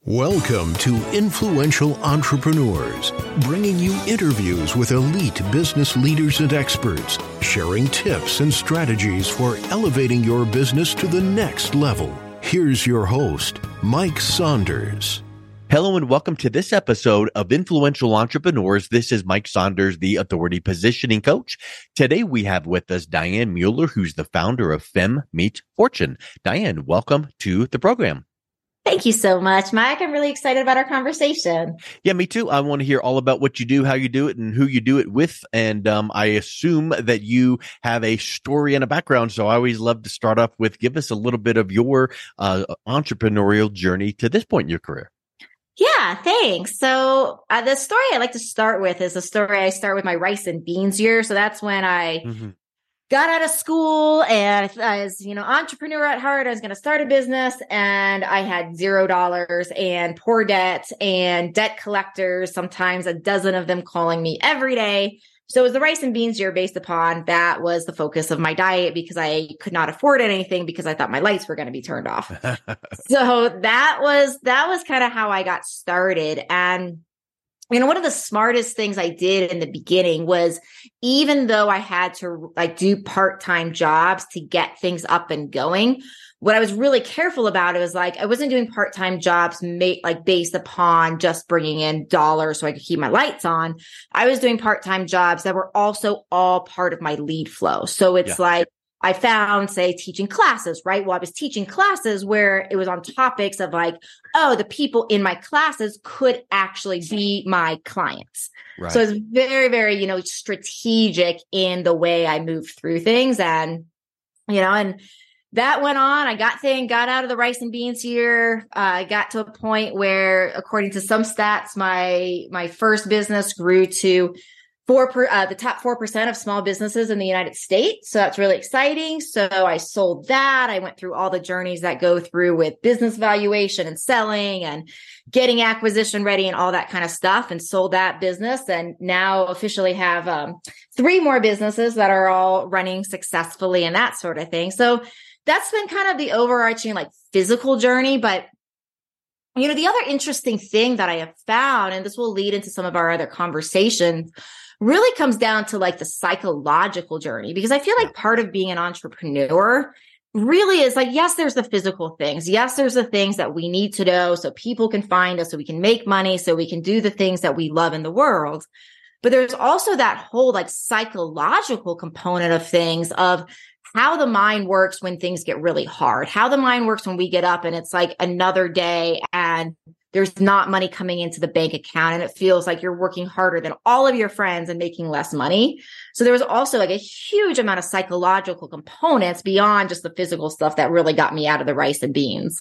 Welcome to Influential Entrepreneurs, bringing you interviews with elite business leaders and experts, sharing tips and strategies for elevating your business to the next level. Here's your host, Mike Saunders. Hello and welcome to this episode of Influential Entrepreneurs. This is Mike Saunders, the Authority Positioning Coach. Today we have with us Diane Mueller, who's the founder of Femme Meet Fortune. Diane, welcome to the program. Thank you so much, Mike. I'm really excited about our conversation. Yeah, me too. I want to hear all about what you do, how you do it, and who you do it with. And I assume that you have a story and a background. So I always love to start off with, give us a little bit of your entrepreneurial journey to this point in your career. Yeah, thanks. So the story I like to start with is the story I start with my rice and beans year. So that's when I got out of school and I was, entrepreneur at heart. I was going to start a business and I had $0 and poor debt and debt collectors, sometimes a dozen of them calling me every day. So it was the rice and beans year based upon that was the focus of my diet because I could not afford anything because I thought my lights were going to be turned off. So that was kind of how I got started. And one of the smartest things I did in the beginning was, even though I had to do part-time jobs to get things up and going, what I was really careful about, it was I wasn't doing part-time jobs based upon just bringing in dollars so I could keep my lights on. I was doing part-time jobs that were also all part of my lead flow. So it's I found, say, teaching classes, right? Well, I was teaching classes where it was on topics of the people in my classes could actually be my clients. Right. So it's very, very, strategic in the way I moved through things. And that went on. I got out of the rice and beans here. I got to a point where, according to some stats, my first business grew to the top 4% of small businesses in the United States. So that's really exciting. So I sold that. I went through all the journeys that go through with business valuation and selling and getting acquisition ready and all that kind of stuff, and sold that business. And now officially have 3 more businesses that are all running successfully and that sort of thing. So that's been kind of the overarching physical journey. But the other interesting thing that I have found, and this will lead into some of our other conversations, really comes down to the psychological journey, because I feel like part of being an entrepreneur really is yes, there's the physical things. Yes, there's the things that we need to know so people can find us, so we can make money, so we can do the things that we love in the world. But there's also that whole psychological component of things, of how the mind works when things get really hard, how the mind works when we get up and it's another day and there's not money coming into the bank account and it feels like you're working harder than all of your friends and making less money. So there was also a huge amount of psychological components beyond just the physical stuff that really got me out of the rice and beans.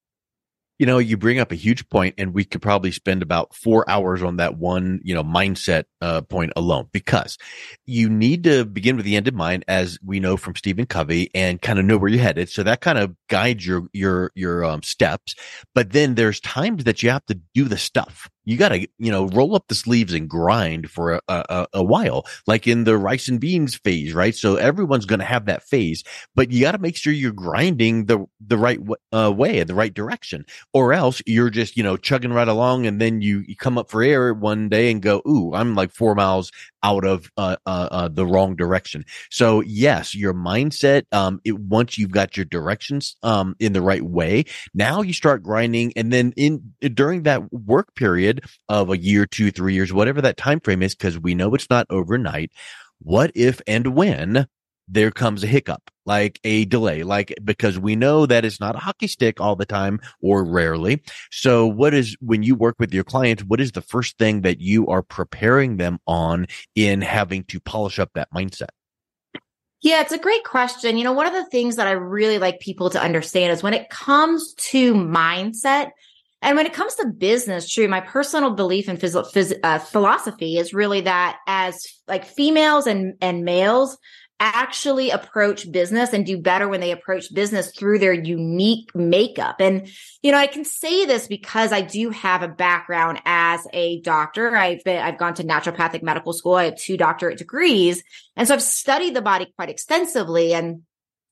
You bring up a huge point, and we could probably spend about 4 hours on that one, mindset point alone, because you need to begin with the end in mind, as we know from Stephen Covey, and kind of know where you're headed. So that kind of guides your steps. But then there's times that you have to do the stuff. You got to, roll up the sleeves and grind for a while, like in the rice and beans phase, right? So everyone's going to have that phase, but you got to make sure you're grinding the right way, in the right direction, or else you're just, chugging right along. And then you come up for air one day and go, ooh, I'm 4 miles out of the wrong direction. So yes, your mindset, once you've got your directions in the right way, now you start grinding. And then during that work period of a year, 2, 3 years, whatever that time frame is, because we know it's not overnight, what if and when there comes a hiccup, like a delay, because we know that it's not a hockey stick all the time, or rarely. So when you work with your clients, what is the first thing that you are preparing them on in having to polish up that mindset? Yeah, it's a great question. One of the things that I really like people to understand is when it comes to mindset, and when it comes to business, true, my personal belief in philosophy is really that as females and males actually approach business and do better when they approach business through their unique makeup. And, I can say this because I do have a background as a doctor. I've gone to naturopathic medical school. I have 2 doctorate degrees. And so I've studied the body quite extensively. And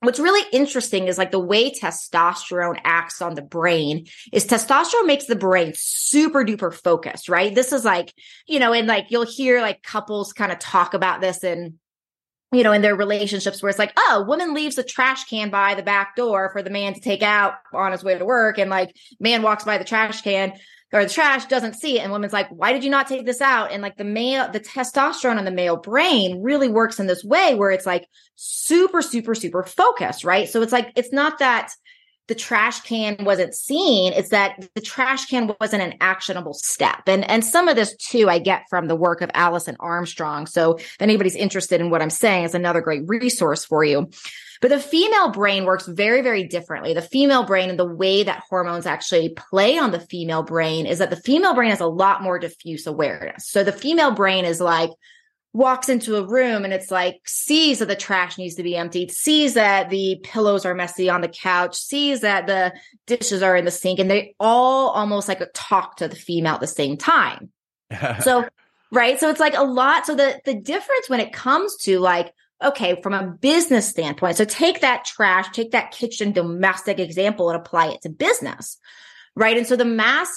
what's really interesting is like the way testosterone acts on the brain is testosterone makes the brain super duper focused, right? This is like, and like you'll hear like couples kind of talk about this in their relationships where it's like, oh, woman leaves the trash can by the back door for the man to take out on his way to work. And like man walks by the trash can or the trash, doesn't see it. And woman's like, why did you not take this out? And like the testosterone in the male brain really works in this way where it's like super, super, super focused, right? So it's like, it's not that the trash can wasn't seen, it's that the trash can wasn't an actionable step. And some of this too, I get from the work of Alison Armstrong. So if anybody's interested in what I'm saying, it's another great resource for you. But the female brain works very, very differently. The female brain and the way that hormones actually play on the female brain is that the female brain has a lot more diffuse awareness. So the female brain is like, walks into a room and it's like sees that the trash needs to be emptied, sees that the pillows are messy on the couch, sees that the dishes are in the sink, and they all almost like talk to the female at the same time. So, right. So it's like a lot. So the difference when it comes to like, okay, from a business standpoint, so take that trash, take that kitchen domestic example and apply it to business. Right. And so the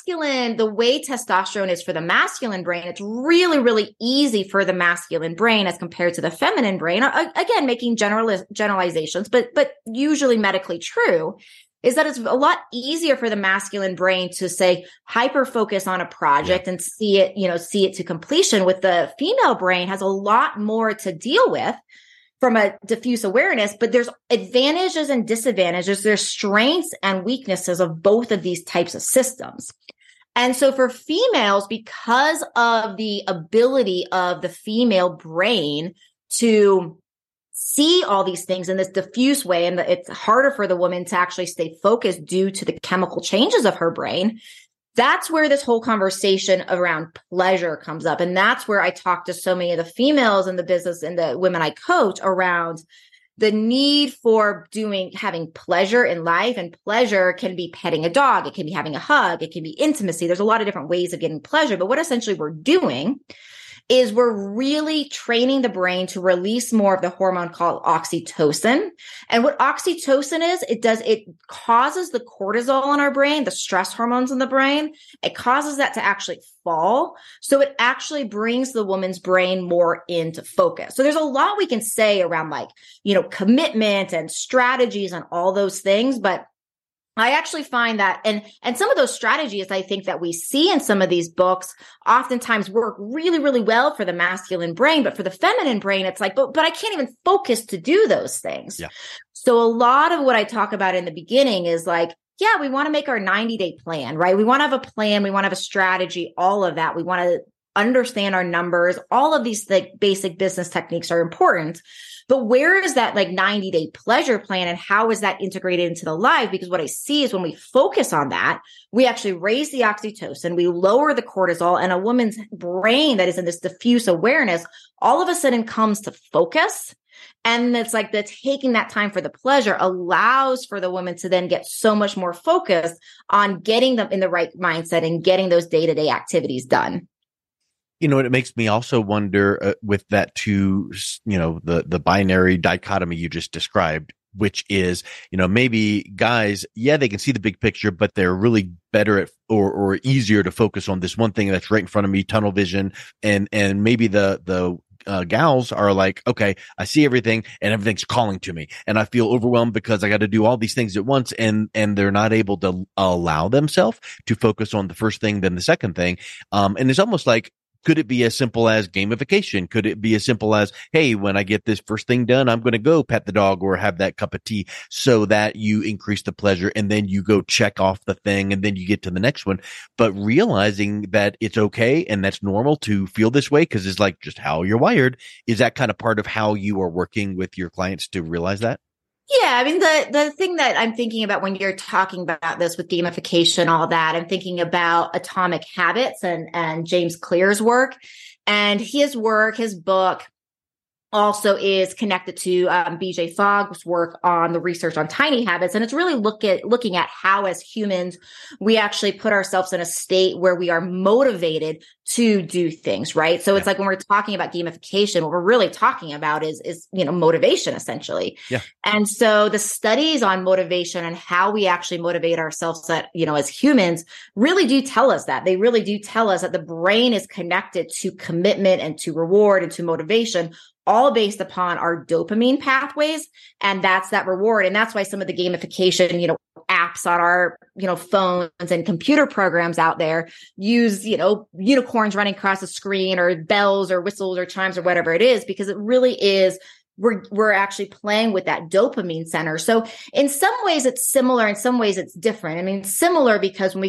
way testosterone is for the masculine brain, it's really, really easy for the masculine brain as compared to the feminine brain. Again, making generalizations, but usually medically true, is that it's a lot easier for the masculine brain to say hyper focus on a project and see it to completion. With the female brain has a lot more to deal with from a diffuse awareness, but there's advantages and disadvantages. There's strengths and weaknesses of both of these types of systems. And so for females, because of the ability of the female brain to see all these things in this diffuse way, and it's harder for the woman to actually stay focused due to the chemical changes of her brain, that's where this whole conversation around pleasure comes up. And that's where I talk to so many of the females in the business and the women I coach around the need for having pleasure in life. And pleasure can be petting a dog. It can be having a hug. It can be intimacy. There's a lot of different ways of getting pleasure. But what essentially we're doing is we're really training the brain to release more of the hormone called oxytocin. And what oxytocin is, it causes the cortisol in our brain, the stress hormones in the brain. It causes that to actually fall. So it actually brings the woman's brain more into focus. So there's a lot we can say around like, commitment and strategies and all those things, but I actually find that, and some of those strategies I think that we see in some of these books oftentimes work really, really well for the masculine brain, but for the feminine brain, it's like, but I can't even focus to do those things. Yeah. So a lot of what I talk about in the beginning is like, yeah, we want to make our 90-day plan, right? We want to have a plan. We want to have a strategy, all of that. We want to understand our numbers. All of these like basic business techniques are important. But where is that like 90-day pleasure plan and how is that integrated into the life? Because what I see is when we focus on that, we actually raise the oxytocin, we lower the cortisol, and a woman's brain that is in this diffuse awareness all of a sudden comes to focus. And it's like taking that time for the pleasure allows for the woman to then get so much more focused on getting them in the right mindset and getting those day-to-day activities done. It makes me also wonder with that too, the binary dichotomy you just described, which is, maybe guys, they can see the big picture, but they're really better at or easier to focus on this one thing that's right in front of me, tunnel vision. And maybe the gals are like, okay, I see everything and everything's calling to me and I feel overwhelmed because I got to do all these things at once. And they're not able to allow themselves to focus on the first thing, then the second thing. And it's almost like, could it be as simple as gamification? Could it be as simple as, hey, when I get this first thing done, I'm going to go pet the dog or have that cup of tea so that you increase the pleasure and then you go check off the thing and then you get to the next one. But realizing that it's okay and that's normal to feel this way because it's like just how you're wired. Is that kind of part of how you are working with your clients to realize that? Yeah, I mean, the thing that I'm thinking about when you're talking about this with gamification, all that, I'm thinking about Atomic Habits and James Clear's work and his book also is connected to BJ Fogg's work on the research on tiny habits. And it's really looking at how, as humans, we actually put ourselves in a state where we are motivated to do things, right? So it's like when we're talking about gamification, what we're really talking about is motivation, essentially. Yeah. And so the studies on motivation and how we actually motivate ourselves as humans really do tell us that. They really do tell us that the brain is connected to commitment and to reward and to motivation, all based upon our dopamine pathways. And that's that reward. And that's why some of the gamification, apps on our, phones and computer programs out there use, unicorns running across the screen or bells or whistles or chimes or whatever it is, because it really is, we're actually playing with that dopamine center. So in some ways it's similar. In some ways it's different. I mean, similar because when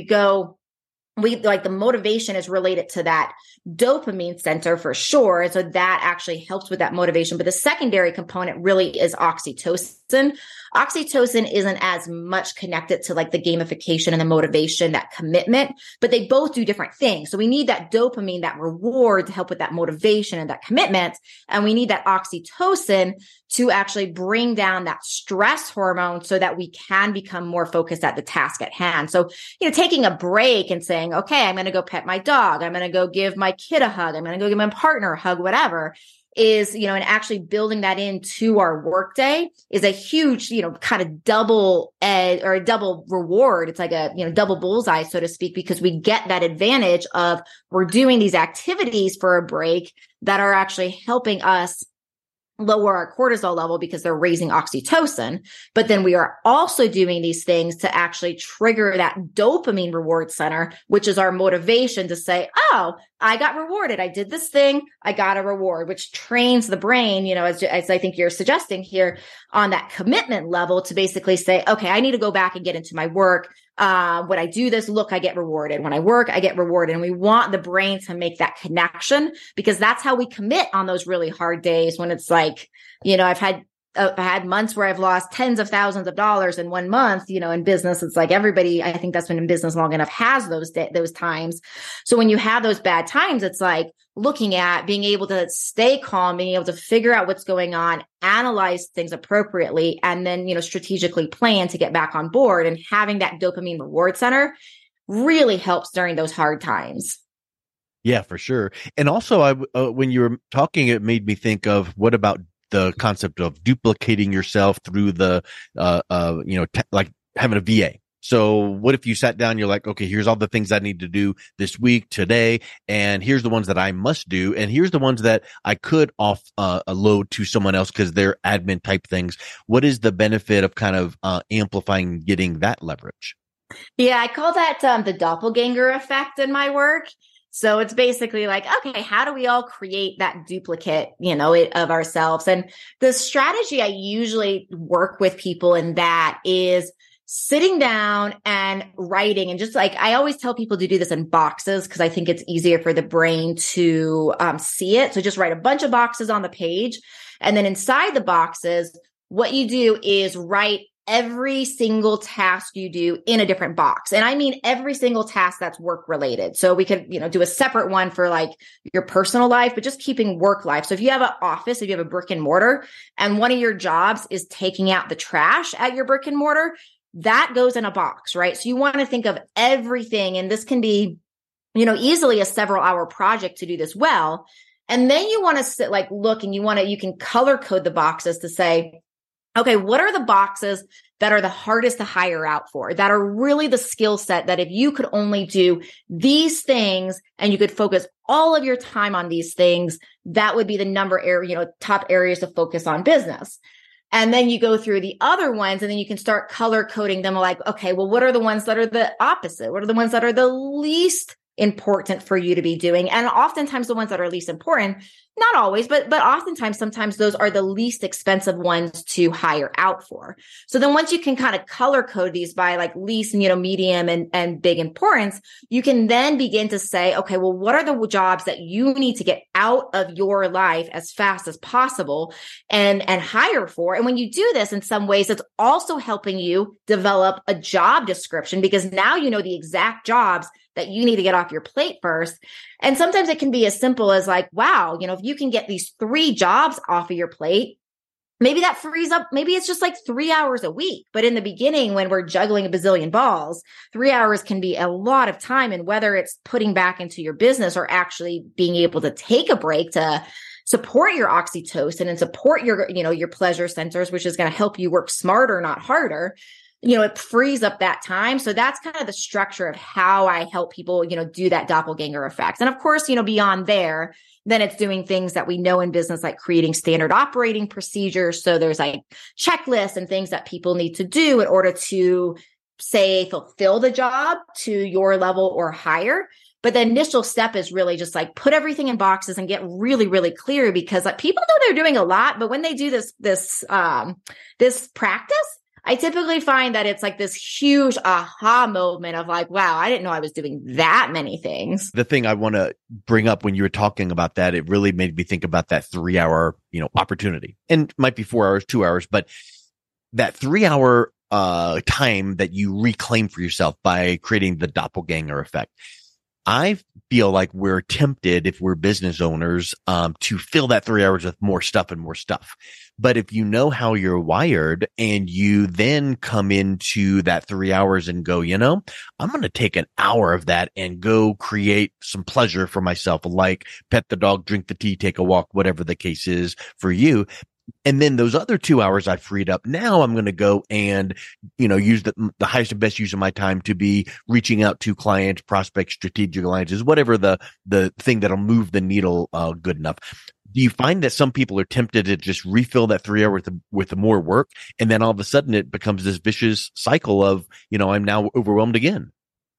the motivation is related to that dopamine center for sure. And so that actually helps with that motivation. But the secondary component really is oxytocin. Oxytocin isn't as much connected to like the gamification and the motivation, that commitment, but they both do different things. So we need that dopamine, that reward to help with that motivation and that commitment. And we need that oxytocin to actually bring down that stress hormone so that we can become more focused at the task at hand. So, taking a break and saying, okay, I'm going to go pet my dog. I'm going to go give my kid a hug. I'm going to go give my partner a hug, whatever is, and actually building that into our workday is a huge, kind of double edge or a double reward. It's like a, double bullseye, so to speak, because we get that advantage of we're doing these activities for a break that are actually helping us lower our cortisol level because they're raising oxytocin. But then we are also doing these things to actually trigger that dopamine reward center, which is our motivation to say, oh, I got rewarded. I did this thing. I got a reward, which trains the brain, as I think you're suggesting here on that commitment level to basically say, okay, I need to go back and get into my work. When I do this, look, I get rewarded. When I work, I get rewarded. And we want the brain to make that connection because that's how we commit on those really hard days when it's like, I've had months where I've lost tens of thousands of dollars in 1 month, in business. It's like everybody, I think that's been in business long enough, has those times. So when you have those bad times, it's like looking at being able to stay calm, being able to figure out what's going on, analyze things appropriately, and then, strategically plan to get back on board. And having that dopamine reward center really helps during those hard times. Yeah, for sure. And also when you were talking, it made me think of what about the concept of duplicating yourself through the, like having a VA. So what if you sat down, you're like, okay, here's all the things I need to do this week, today, and here's the ones that I must do. And here's the ones that I could load to someone else because they're admin type things. What is the benefit of kind of amplifying, getting that leverage? Yeah, I call that the doppelganger effect in my work. So it's basically like, okay, how do we all create that duplicate, of ourselves? And the strategy I usually work with people in that is sitting down and writing. And just like, I always tell people to do this in boxes because I think it's easier for the brain to see it. So just write a bunch of boxes on the page. And then inside the boxes, what you do is write every single task you do in a different box. And I mean, every single task that's work related. So we could, do a separate one for like your personal life, but just keeping work life. So if you have an office, if you have a brick and mortar and one of your jobs is taking out the trash at your brick and mortar, that goes in a box, right? So you want to think of everything. And this can be, easily a several hour project to do this well. And then you want to look and you can color code the boxes to say, okay, what are the boxes that are the hardest to hire out for, that are really the skill set that if you could only do these things and you could focus all of your time on these things, that would be the top areas to focus on business. And then you go through the other ones and then you can start color coding them like, okay, well, what are the ones that are the opposite? What are the ones that are the least important for you to be doing? And oftentimes the ones that are least important, not always, but oftentimes, sometimes those are the least expensive ones to hire out for. So then once you can kind of color code these by like least, medium and big importance, you can then begin to say, okay, well, what are the jobs that you need to get out of your life as fast as possible and hire for? And when you do this, in some ways, it's also helping you develop a job description because now you know the exact jobs that you need to get off your plate first. And sometimes it can be as simple as like, wow, if you can get these 3 jobs off of your plate, maybe that frees up, maybe it's just like 3 hours a week. But in the beginning, when we're juggling a bazillion balls, 3 hours can be a lot of time. And whether it's putting back into your business or actually being able to take a break to support your oxytocin and support your pleasure centers, which is going to help you work smarter, not harder, it frees up that time. So that's kind of the structure of how I help people, do that doppelganger effect. And of course, beyond there, then it's doing things that we know in business, like creating standard operating procedures. So there's like checklists and things that people need to do in order to, say, fulfill the job to your level or higher. But the initial step is really just like put everything in boxes and get really, really clear, because like people know they're doing a lot, but when they do this practice, I typically find that it's like this huge aha moment of like, wow, I didn't know I was doing that many things. The thing I want to bring up when you were talking about that, it really made me think about that 3 hour, opportunity, and it might be 4 hours, 2 hours, but that 3 hour time that you reclaim for yourself by creating the doppelganger effect. I feel like we're tempted, if we're business owners, to fill that 3 hours with more stuff and more stuff. But if you know how you're wired and you then come into that 3 hours and go, I'm going to take an hour of that and go create some pleasure for myself, like pet the dog, drink the tea, take a walk, whatever the case is for you. And then those other 2 hours I freed up, now I'm going to go and, use the highest and best use of my time to be reaching out to clients, prospects, strategic alliances, whatever the thing that'll move the needle good enough. Do you find that some people are tempted to just refill that 3 hours with more work, and then all of a sudden it becomes this vicious cycle of, I'm now overwhelmed again?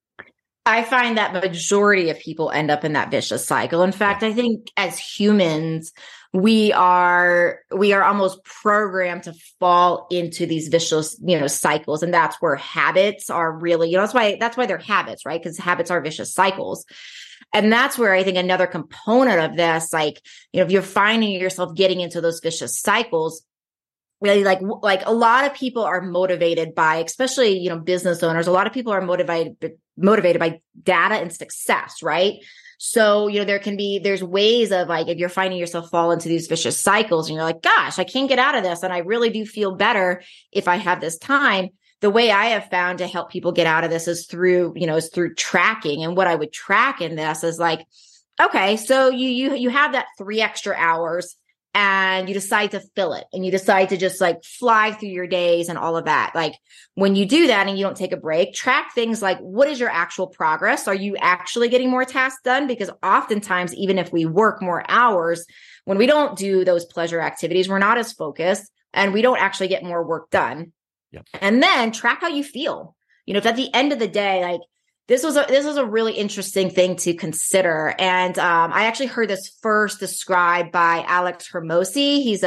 I find that majority of people end up in that vicious cycle. In fact, I think as humans, we are almost programmed to fall into these vicious, cycles. And that's where habits are really, that's why they're habits, right? Because habits are vicious cycles. And that's where I think another component of this, like, if you're finding yourself getting into those vicious cycles, really like a lot of people are motivated by, especially, business owners, a lot of people are motivated by data and success, right? So, there's ways of like, if you're finding yourself fall into these vicious cycles and you're like, gosh, I can't get out of this. And I really do feel better if I have this time. The way I have found to help people get out of this is through tracking. And what I would track in this is like, okay, so you have that 3 extra hours and you decide to fill it and you decide to just like fly through your days and all of that. Like when you do that and you don't take a break, track things like, what is your actual progress? Are you actually getting more tasks done? Because oftentimes, even if we work more hours, when we don't do those pleasure activities, we're not as focused and we don't actually get more work done. Yep. And then track how you feel. If at the end of the day, like, this was a really interesting thing to consider. And I actually heard this first described by Alex Hermosi. He's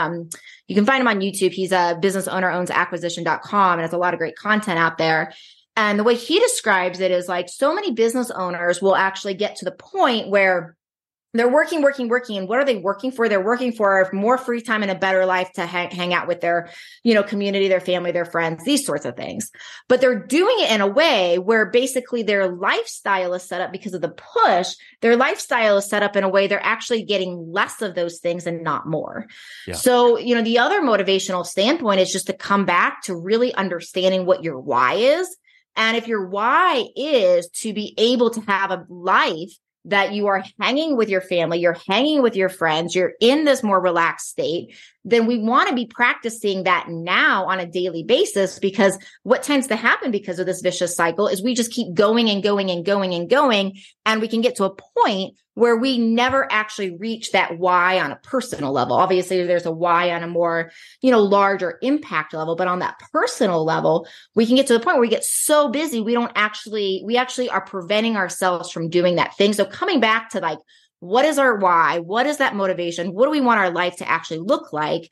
you can find him on YouTube. He's a business owner, owns acquisition.com, and has a lot of great content out there. And the way he describes it is like, so many business owners will actually get to the point where they're working. And what are they working for? They're working for more free time and a better life to hang out with their, community, their family, their friends, these sorts of things. But they're doing it in a way where basically their lifestyle is set up because of the push. Their lifestyle is set up in a way they're actually getting less of those things and not more. Yeah. So, the other motivational standpoint is just to come back to really understanding what your why is. And if your why is to be able to have a life that you are hanging with your family, you're hanging with your friends, you're in this more relaxed state, then we want to be practicing that now on a daily basis, because what tends to happen because of this vicious cycle is we just keep going and going and going and going. And we can get to a point where we never actually reach that why on a personal level. Obviously, there's a why on a more, larger impact level, but on that personal level, we can get to the point where we get so busy, we actually are preventing ourselves from doing that thing. So coming back to like, what is our why? What is that motivation? What do we want our life to actually look like?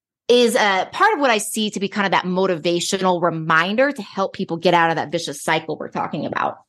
Is a part of what I see to be kind of that motivational reminder to help people get out of that vicious cycle we're talking about.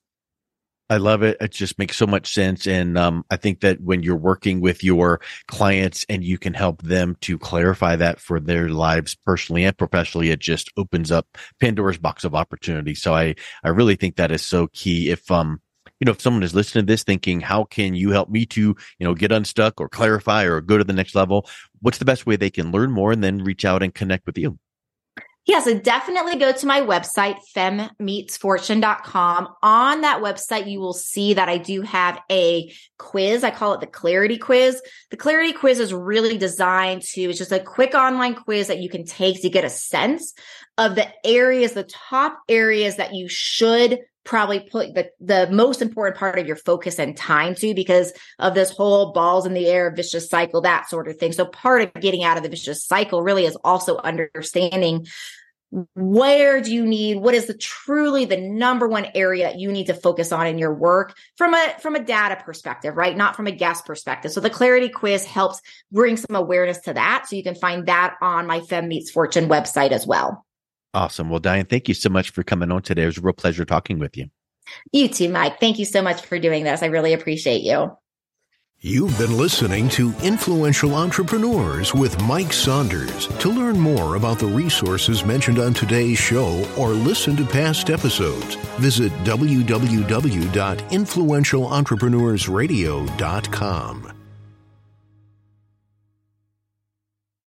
I love it. It just makes so much sense. And I think that when you're working with your clients and you can help them to clarify that for their lives personally and professionally, it just opens up Pandora's box of opportunity. So I really think that is so key. If if someone is listening to this thinking, how can you help me to, get unstuck or clarify or go to the next level? What's the best way they can learn more and then reach out and connect with you? Yeah, so definitely go to my website, femmeetsfortune.com. On that website, you will see that I do have a quiz. I call it the Clarity Quiz. The Clarity Quiz is really designed it's just a quick online quiz that you can take to get a sense of the top areas that you should probably put the most important part of your focus and time to, because of this whole balls in the air, vicious cycle, that sort of thing. So part of getting out of the vicious cycle really is also understanding what is truly the number one area that you need to focus on in your work from a data perspective, right? Not from a guest perspective. So the Clarity Quiz helps bring some awareness to that. So you can find that on my Fem Meets Fortune website as well. Awesome. Well, Diane, thank you so much for coming on today. It was a real pleasure talking with you. You too, Mike. Thank you so much for doing this. I really appreciate you. You've been listening to Influential Entrepreneurs with Mike Saunders. To learn more about the resources mentioned on today's show or listen to past episodes, visit www.influentialentrepreneurssradio.com.